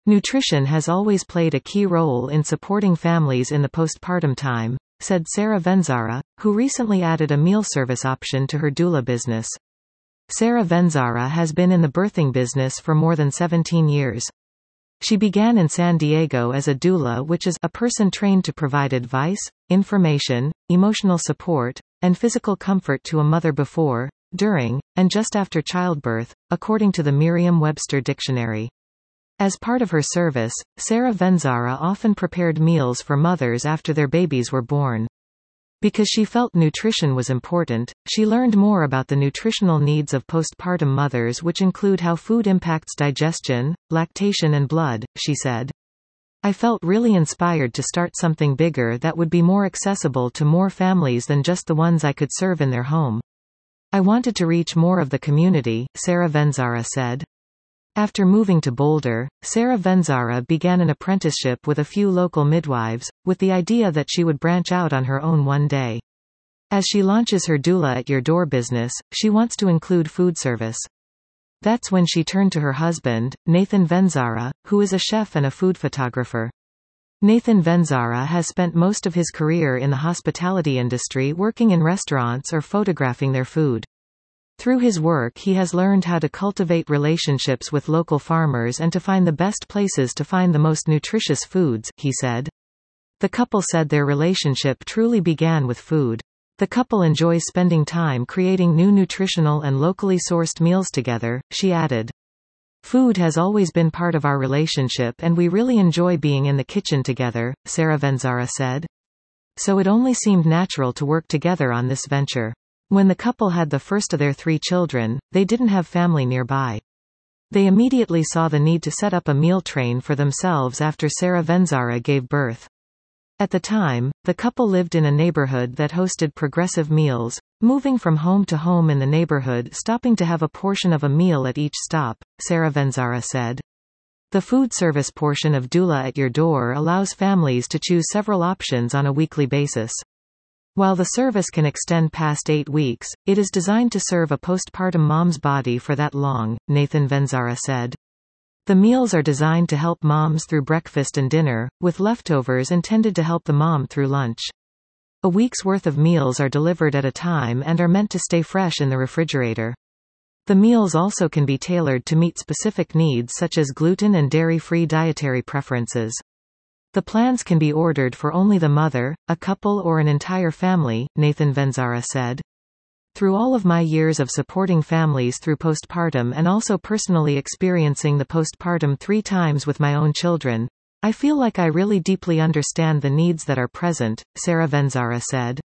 Nutrition has always played a key role in supporting families in the postpartum time, said Sarah Venzara, who recently added a meal service option to her doula business. Sarah Venzara has been in the birthing business for more than 17 years. She began in San Diego as a doula, which is a person trained to provide advice, information, emotional support, and physical comfort to a mother before, during, and just after childbirth, according to the Merriam-Webster Dictionary. As part of her service, Sarah Venzara often prepared meals for mothers after their babies were born. Because she felt nutrition was important, she learned more about the nutritional needs of postpartum mothers, which include how food impacts digestion, lactation and blood, she said. I felt really inspired to start something bigger that would be more accessible to more families than just the ones I could serve in their home. I wanted to reach more of the community, Sarah Venzara said. After moving to Boulder, Sarah Venzara began an apprenticeship with a few local midwives, with the idea that she would branch out on her own one day. As she launches her doula at your door business, she wants to include food service. That's when she turned to her husband, Nathan Venzara, who is a chef and a food photographer. Nathan Venzara has spent most of his career in the hospitality industry working in restaurants or photographing their food. Through his work he has learned how to cultivate relationships with local farmers and to find the best places to find the most nutritious foods, he said. The couple said their relationship truly began with food. The couple enjoys spending time creating new nutritional and locally sourced meals together, she added. Food has always been part of our relationship and we really enjoy being in the kitchen together, Sarah Venzara said. So it only seemed natural to work together on this venture. When the couple had the first of their 3 children, they didn't have family nearby. They immediately saw the need to set up a meal train for themselves after Sarah Venzara gave birth. At the time, the couple lived in a neighborhood that hosted progressive meals, moving from home to home in the neighborhood, stopping to have a portion of a meal at each stop, Sarah Venzara said. The food service portion of Doula at Your Door allows families to choose several options on a weekly basis. While the service can extend past 8 weeks, it is designed to serve a postpartum mom's body for that long, Nathan Venzara said. The meals are designed to help moms through breakfast and dinner, with leftovers intended to help the mom through lunch. A week's worth of meals are delivered at a time and are meant to stay fresh in the refrigerator. The meals also can be tailored to meet specific needs such as gluten and dairy-free dietary preferences. The plans can be ordered for only the mother, a couple or an entire family, Nathan Venzara said. Through all of my years of supporting families through postpartum and also personally experiencing the postpartum 3 times with my own children, I feel like I really deeply understand the needs that are present, Sarah Venzara said.